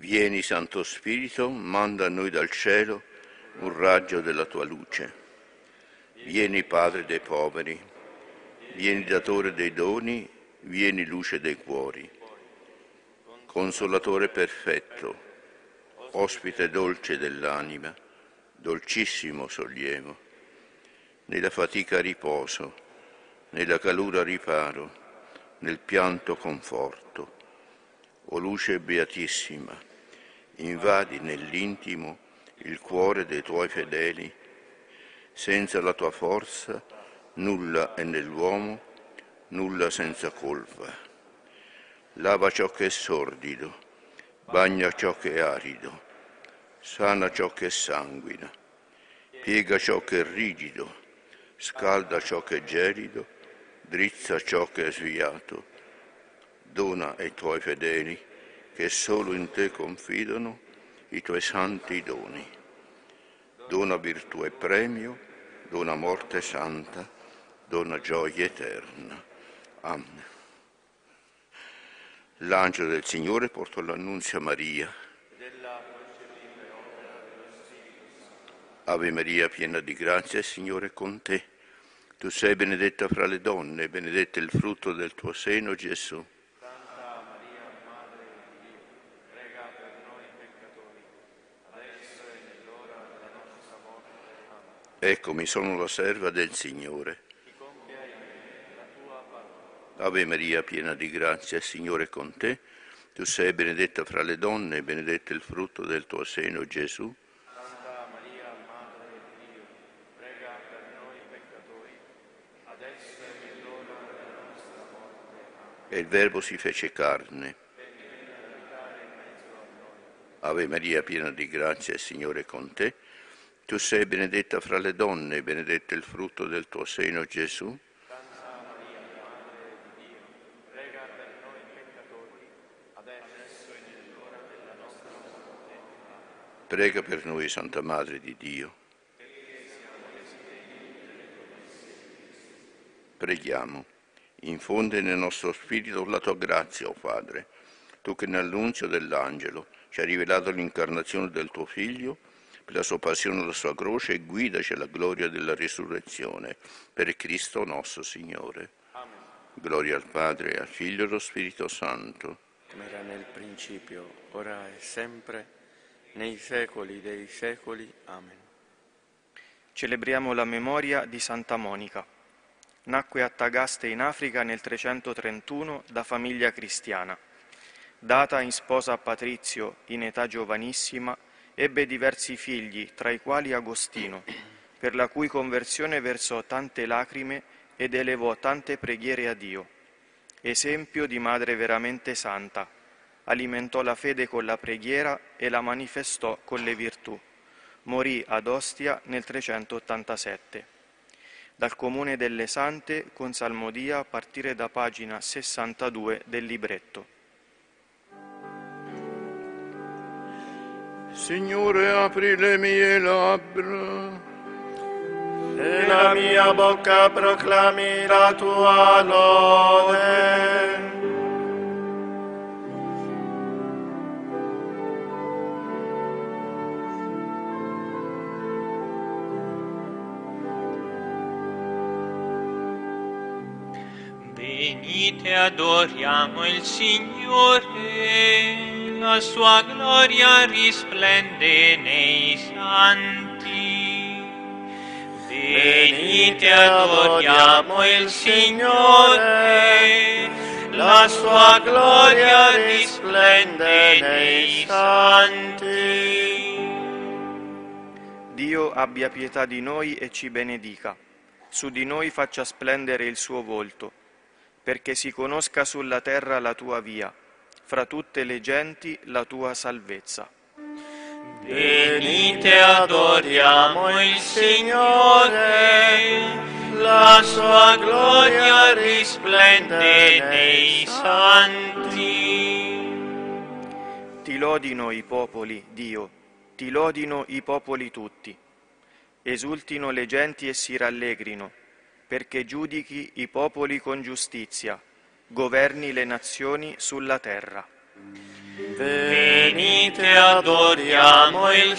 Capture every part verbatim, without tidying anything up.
Vieni, Santo Spirito, manda a noi dal cielo un raggio della tua luce. Vieni, Padre dei poveri, vieni, datore dei doni, vieni, luce dei cuori. Consolatore perfetto, ospite dolce dell'anima, dolcissimo sollievo, nella fatica riposo, nella calura riparo, nel pianto conforto. O luce beatissima, invadi nell'intimo il cuore dei tuoi fedeli. Senza la tua forza nulla è nell'uomo, nulla senza colpa. Lava ciò che è sordido, bagna ciò che è arido, sana ciò che è sanguina, piega ciò che è rigido, scalda ciò che è gelido, drizza ciò che è sviato. Dona ai tuoi fedeli, che solo in te confidano, i tuoi santi doni. Dona virtù e premio, dona morte santa, dona gioia eterna. Amen. L'angelo del Signore portò l'annunzio a Maria. Ave Maria, piena di grazia, il Signore è con te. Tu sei benedetta fra le donne, benedetto è il frutto del tuo seno, Gesù. Eccomi, sono la serva del Signore. Ave Maria, piena di grazia, il Signore è con te. Tu sei benedetta fra le donne, benedetto è il frutto del tuo seno, Gesù. Santa Maria, Madre di Dio, prega per noi peccatori, adesso è nell'ora della nostra morte. E il Verbo si fece carne. Ave Maria, piena di grazia, il Signore è con te. Tu sei benedetta fra le donne, benedetto è il frutto del tuo seno, Gesù. Santa Maria, Madre di Dio, prega per noi peccatori, adesso è nell'ora della nostra morte. Prega per noi, Santa Madre di Dio. Preghiamo. Infonde nel nostro spirito la tua grazia, o Padre, tu che nell'annunzio dell'angelo ci hai rivelato l'incarnazione del tuo Figlio, per la sua passione e la sua croce, e guidaci alla gloria della risurrezione, per Cristo nostro Signore. Amen. Gloria al Padre, al Figlio e allo Spirito Santo. Come era nel principio, ora e sempre, nei secoli dei secoli. Amen. Celebriamo la memoria di Santa Monica. Nacque a Tagaste in Africa nel trecentotrentuno da famiglia cristiana. Data in sposa a Patrizio in età giovanissima, ebbe diversi figli, tra i quali Agostino, per la cui conversione versò tante lacrime ed elevò tante preghiere a Dio. Esempio di madre veramente santa, alimentò la fede con la preghiera e la manifestò con le virtù. Morì ad Ostia nel trecentottantasette. Dal Comune delle Sante con salmodia a partire da pagina sessantadue del libretto. Signore, apri le mie labbra, E la mia bocca proclami la tua lode. Venite, adoriamo il Signore, la sua gloria risplende nei santi. Venite, adoriamo il Signore, la sua gloria risplende nei santi. Dio abbia pietà di noi e ci benedica. Su di noi faccia splendere il suo volto, perché si conosca sulla terra la tua via, fra tutte le genti la tua salvezza. Venite, adoriamo il Signore, la sua gloria risplende nei santi. Ti lodino i popoli, Dio, ti lodino i popoli tutti. Esultino le genti e si rallegrino, perché giudichi i popoli con giustizia, governi le nazioni sulla terra. Venite, adoriamo il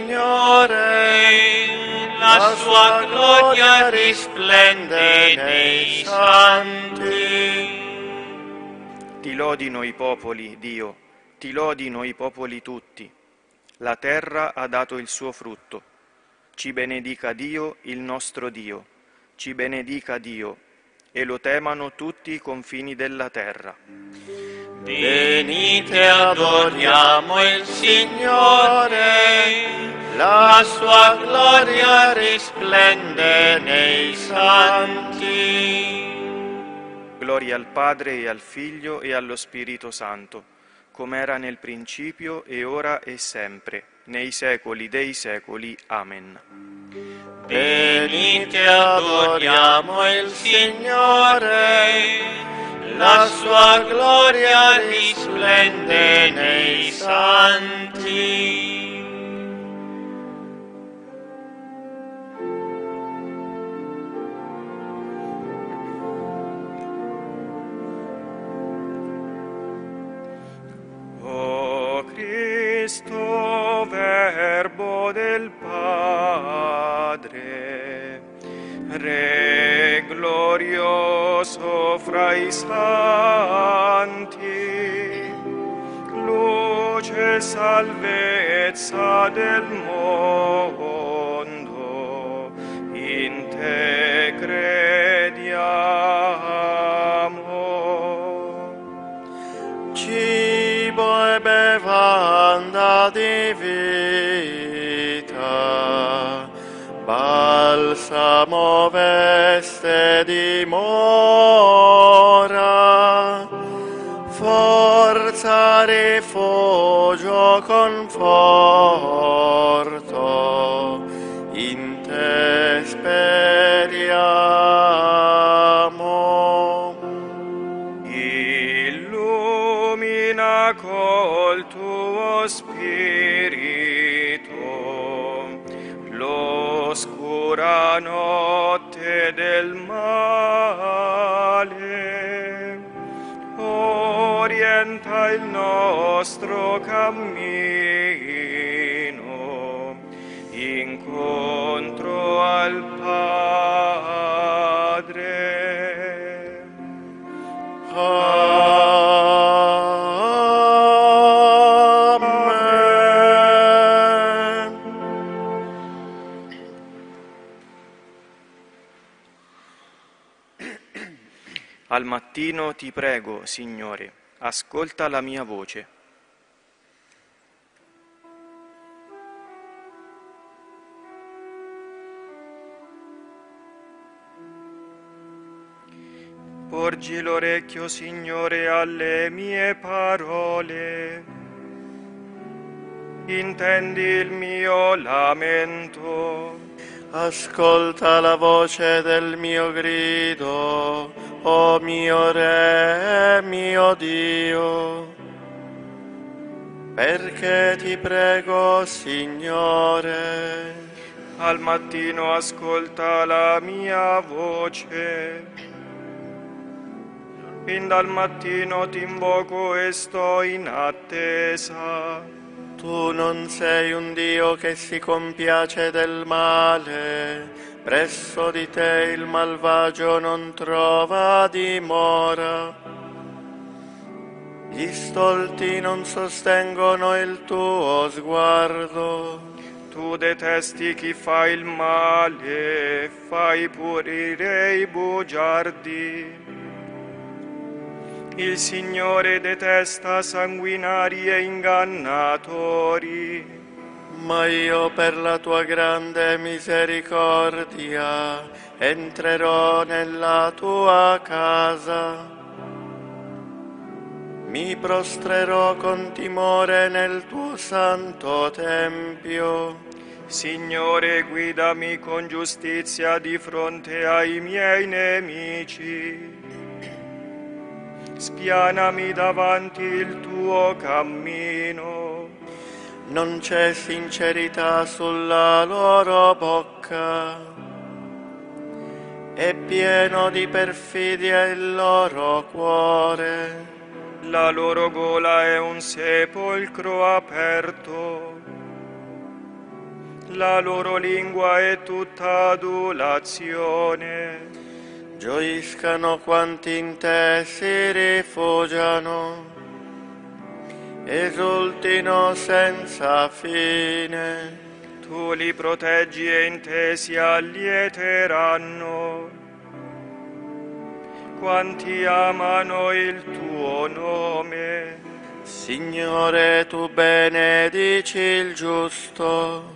Signore, la sua gloria risplende nei santi. Ti lodino i popoli, Dio, ti lodino i popoli tutti. La terra ha dato il suo frutto. Ci benedica Dio, il nostro Dio. Ci benedica Dio, e lo temano tutti i confini della terra. Venite, adoriamo il Signore, la sua gloria risplende nei santi. Gloria al Padre e al Figlio e allo Spirito Santo, come era nel principio e ora e sempre, nei secoli dei secoli. Amen. Venite, adoriamo il Signore, la sua gloria risplende nei santi. O Cristo, Verbo del Padre, Re glorioso fra i santi, luce e salvezza del mondo, in te crediamo. Cibo e bevanda di vita, balsamo veste dimora, forza, rifugio, conforto, in te speriamo. Illumina col tuo spirito l'oscura notte del male, orienta il nostro cammino incontro al Padre. Amen. Al mattino ti prego, Signore, ascolta la mia voce. Porgi l'orecchio, Signore, alle mie parole. Intendi il mio lamento. Ascolta la voce del mio grido, o mio Re, mio Dio. Perché ti prego, Signore. Al mattino ascolta la mia voce. Fin dal mattino ti invoco e sto in attesa. Tu non sei un Dio che si compiace del male, presso di te il malvagio non trova dimora. Gli stolti non sostengono il tuo sguardo. Tu detesti chi fa il male, fai purire i bugiardi. Il Signore detesta sanguinari e ingannatori. Ma io per la tua grande misericordia entrerò nella tua casa. Mi prostrerò con timore nel tuo santo tempio. Signore, guidami con giustizia di fronte ai miei nemici. Spianami davanti il tuo cammino. Non c'è sincerità sulla loro bocca. È pieno di perfidia il loro cuore. La loro gola è un sepolcro aperto, la loro lingua è tutta adulazione. Gioiscano quanti in te si rifugiano, esultino senza fine. Tu li proteggi e in te si allieteranno. Quanti amano il tuo nome. Signore, tu benedici il giusto,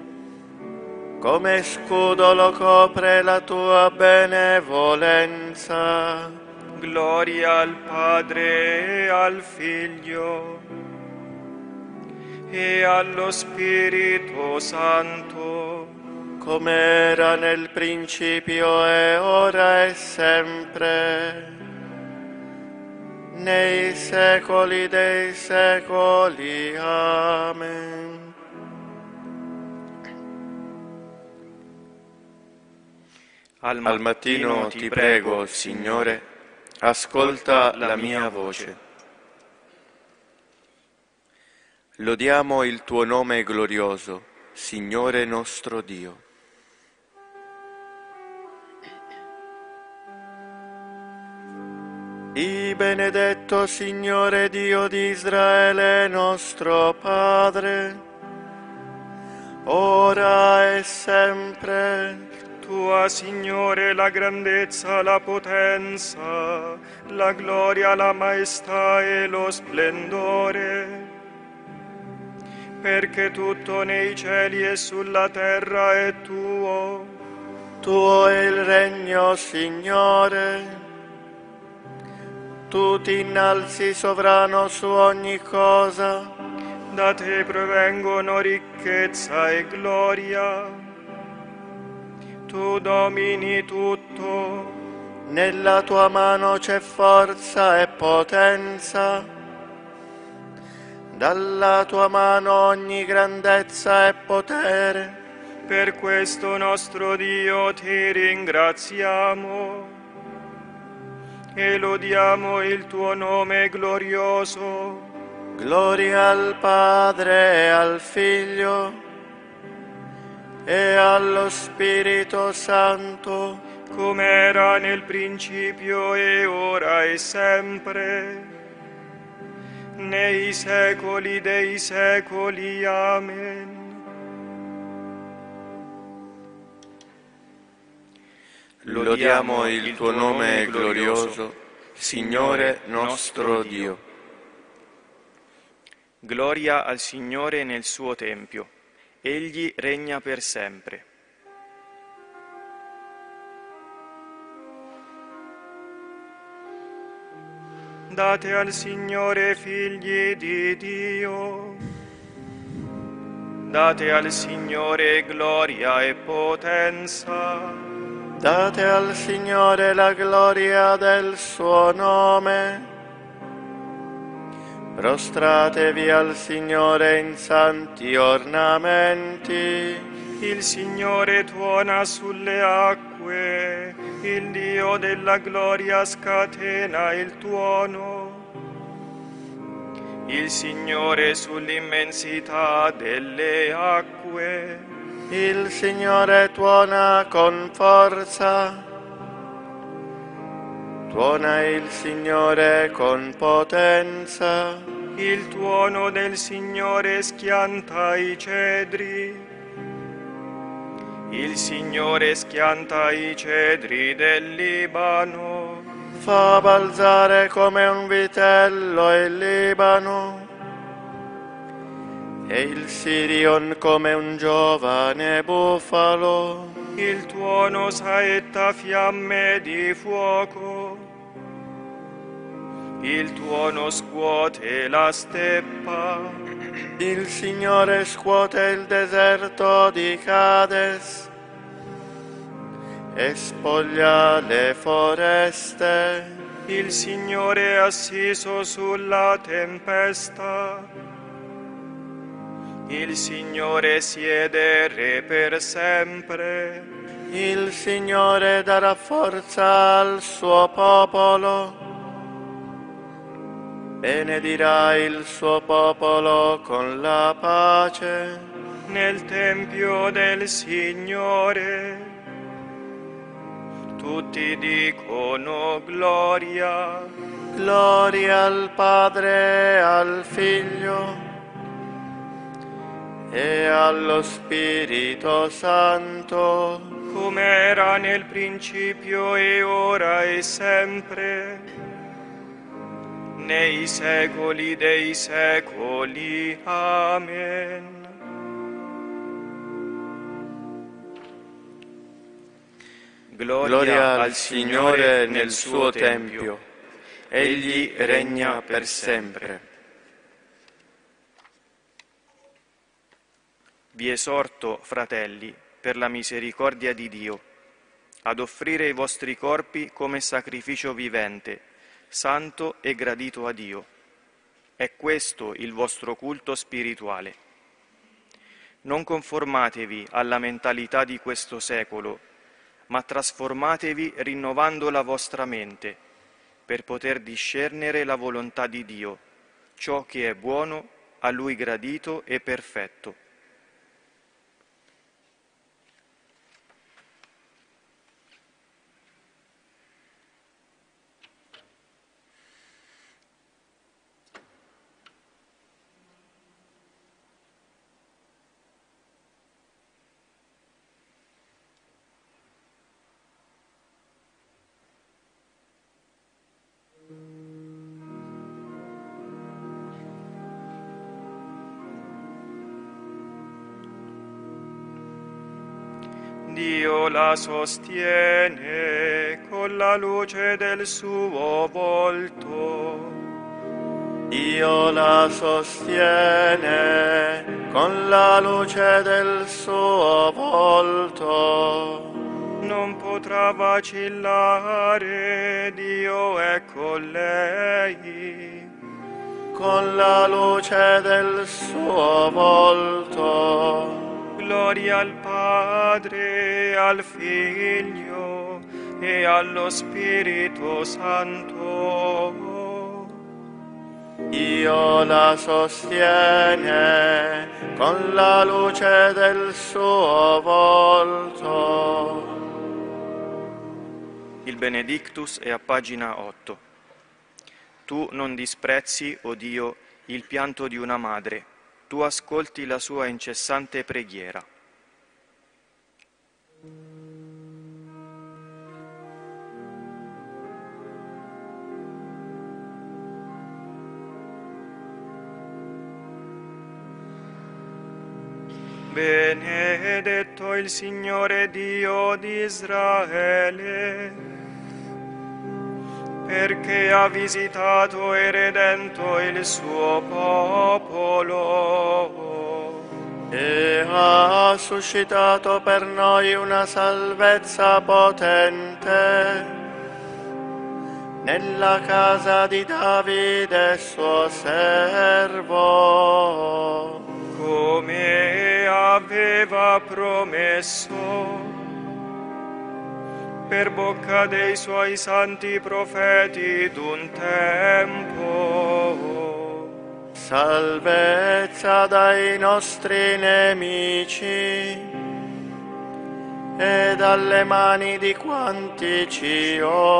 come scudo lo copre la tua benevolenza. Gloria al Padre e al Figlio e allo Spirito Santo, come era nel principio e ora e sempre, nei secoli dei secoli. Amen. Al Al mattino ti prego, Signore, ascolta la mia voce. Lodiamo il tuo nome glorioso, Signore nostro Dio. I benedetto Signore Dio di Israele, nostro Padre, ora e sempre. Tua, Signore, la grandezza, la potenza, la gloria, la maestà e lo splendore, perché tutto nei cieli e sulla terra è tuo. Tuo è il regno, Signore. Tu ti innalzi sovrano su ogni cosa. Da te provengono ricchezza e gloria. Tu domini tutto. Nella tua mano c'è forza e potenza. Dalla tua mano ogni grandezza e potere. Per questo nostro Dio ti ringraziamo e lodiamo il tuo nome glorioso. Gloria al Padre e al Figlio e allo Spirito Santo, come era nel principio e ora e sempre, nei secoli dei secoli. Amen. Lodiamo il tuo nome glorioso, Signore nostro Dio. Gloria al Signore nel suo tempio. Egli regna per sempre. Date al Signore, figli di Dio. Date al Signore gloria e potenza. Date al Signore la gloria del suo nome. Prostratevi al Signore in santi ornamenti. Il Signore tuona sulle acque, il Dio della gloria scatena il tuono. Il Signore sull'immensità delle acque. Il Signore tuona con forza. Tuona il Signore con potenza. Il tuono del Signore schianta i cedri. Il Signore schianta i cedri del Libano. Fa balzare come un vitello il Libano e il Sirion come un giovane bufalo. Il tuono saetta fiamme di fuoco. Il tuono scuote la steppa. Il Signore scuote il deserto di Cades e spoglia le foreste. Il Signore è assiso sulla tempesta. Il Signore siede re per sempre. Il Signore darà forza al suo popolo. benedirà il suo popolo con la pace. Nel Tempio del Signore tutti dicono gloria. Gloria al Padre, al Figlio e allo Spirito Santo, come era nel principio e ora e sempre, nei secoli dei secoli. Amen. Gloria, Gloria al al Signore nel suo Tempio. Egli regna per sempre. Vi esorto, fratelli, per la misericordia di Dio, ad offrire i vostri corpi come sacrificio vivente, santo e gradito a Dio. È questo il vostro culto spirituale. Non conformatevi alla mentalità di questo secolo, ma trasformatevi rinnovando la vostra mente, per poter discernere la volontà di Dio, ciò che è buono, a Lui gradito e perfetto. Dio la sostiene con la luce del suo volto. Dio la sostiene con la luce del suo volto. Non potrà vacillare, Dio è con lei. Con la luce del suo volto. Gloria al Padre, al Figlio e allo Spirito Santo. Dio la sostiene con la luce del suo volto. Il Benedictus è a pagina otto. Tu non disprezzi, o Dio, il pianto di una madre. Tu ascolti la sua incessante preghiera. Benedetto il Signore Dio di Israele, perché ha visitato e redento il suo popolo e ha suscitato per noi una salvezza potente nella casa di Davide suo servo, come aveva promesso per bocca dei suoi santi profeti d'un tempo. Salvezza dai nostri nemici e dalle mani di quanti ci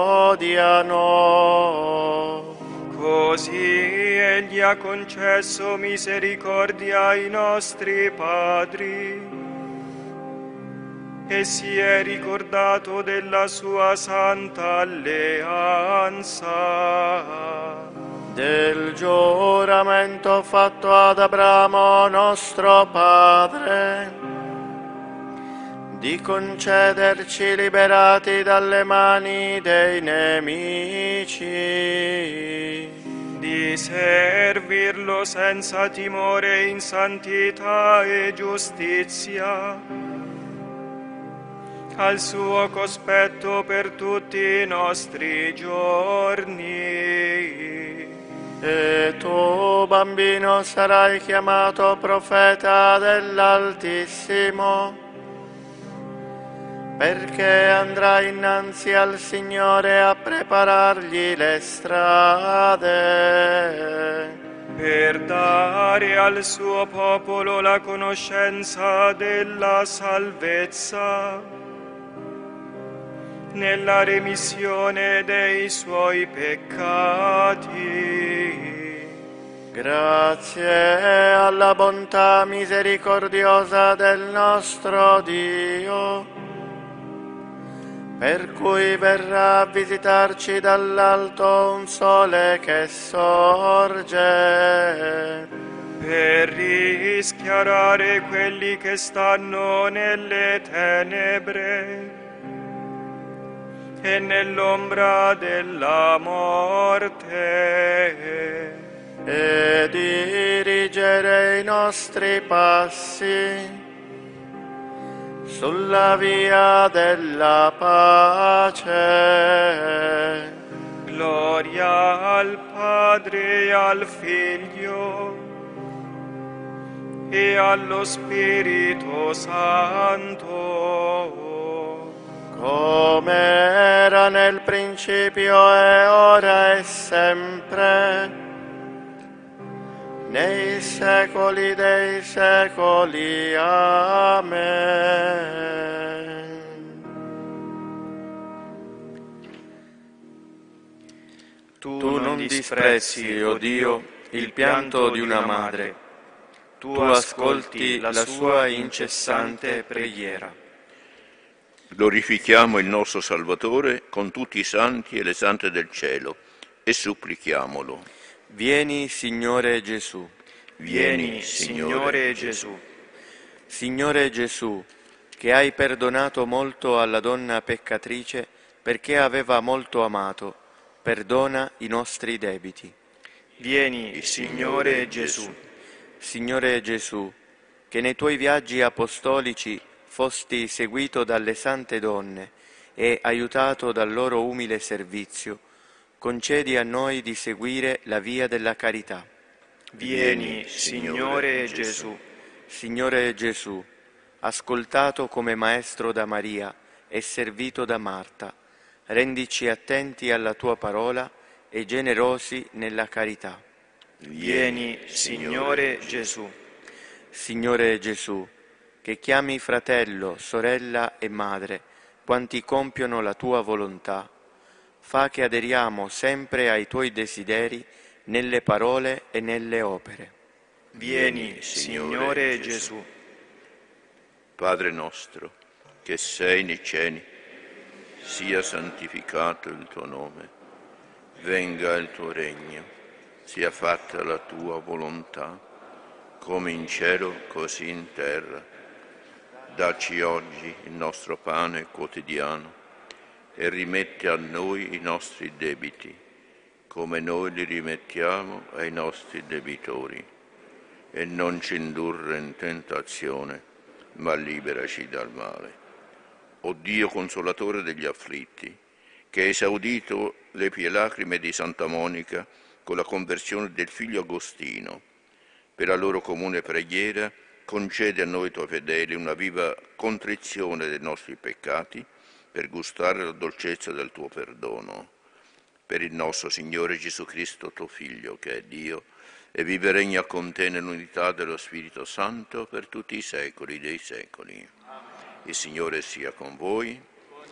odiano. Così Egli ha concesso misericordia ai nostri padri e si è ricordato della sua santa alleanza, del giuramento fatto ad Abramo nostro padre, di concederci liberati dalle mani dei nemici, di servirlo senza timore in santità e giustizia, al suo cospetto per tutti i nostri giorni. E tu, bambino, sarai chiamato profeta dell'Altissimo, perché andrà innanzi al Signore a preparargli le strade, per dare al suo popolo la conoscenza della salvezza, nella remissione dei suoi peccati. Grazie alla bontà misericordiosa del nostro Dio, per cui verrà a visitarci dall'alto un sole che sorge, per rischiarare quelli che stanno nelle tenebre e nell'ombra della morte, e dirigere i nostri passi sulla via della pace. Gloria al Padre e al Figlio e allo Spirito Santo, come era nel principio e ora e sempre, nei secoli dei secoli. Amen. Tu non disprezzi, o Dio, il pianto di una madre. Tu ascolti la sua incessante preghiera. Glorifichiamo il nostro Salvatore con tutti i santi e le sante del cielo e supplichiamolo. Vieni, Signore Gesù. vieni, Signore Gesù. Signore Gesù, che hai perdonato molto alla donna peccatrice perché aveva molto amato, perdona i nostri debiti. Vieni, Signore Gesù. Signore Gesù, che nei tuoi viaggi apostolici fosti seguito dalle sante donne e aiutato dal loro umile servizio, concedi a noi di seguire la via della carità. Vieni, Signore Gesù. Signore Gesù, ascoltato come maestro da Maria e servito da Marta, rendici attenti alla tua parola e generosi nella carità. Vieni, Signore Gesù. Signore Gesù, che chiami fratello, sorella e madre quanti compiono la tua volontà, fa che aderiamo sempre ai tuoi desideri nelle parole e nelle opere. Vieni, Signore Gesù. Padre nostro, che sei nei cieli, sia santificato il tuo nome, venga il tuo regno, sia fatta la tua volontà, come in cielo così in terra. Dacci oggi il nostro pane quotidiano e rimetti a noi i nostri debiti, come noi li rimettiamo ai nostri debitori. E non ci indurre in tentazione, ma liberaci dal male. O Dio consolatore degli afflitti, che hai esaudito le pie lacrime di Santa Monica con la conversione del figlio Agostino, per la loro comune preghiera concede a noi tuoi fedeli una viva contrizione dei nostri peccati per gustare la dolcezza del tuo perdono. Per il nostro Signore Gesù Cristo, tuo Figlio, che è Dio, e vive e regna con te nell'unità dello Spirito Santo per tutti i secoli dei secoli. Il Signore sia con voi.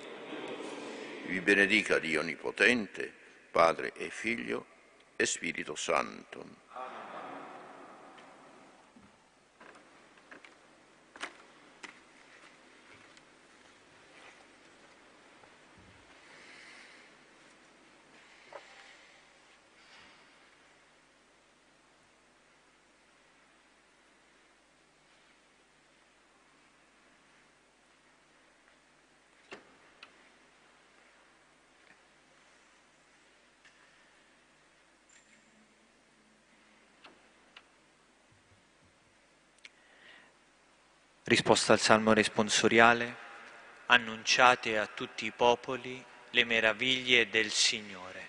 Vi benedica Dio Onnipotente, Padre e Figlio e Spirito Santo. Risposta al Salmo responsoriale: annunciate a tutti i popoli le meraviglie del Signore.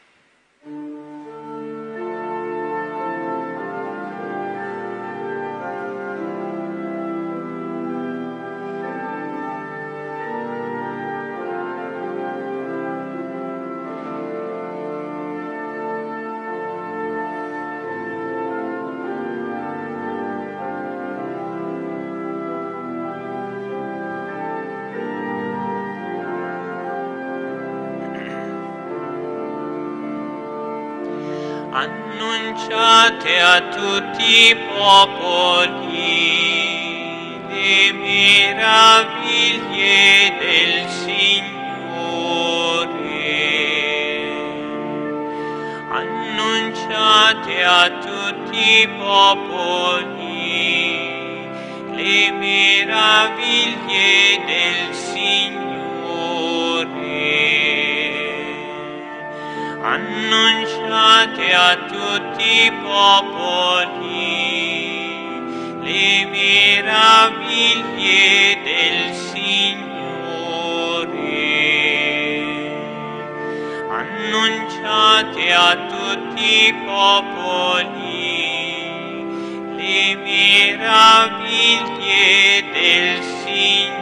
Annunciate a tutti i popoli le meraviglie del Signore. Annunciate a tutti i popoli le meraviglie del Signore. Annunciate a tutti i popoli le meraviglie del Signore. Annunciate a tutti i popoli le meraviglie del Signore.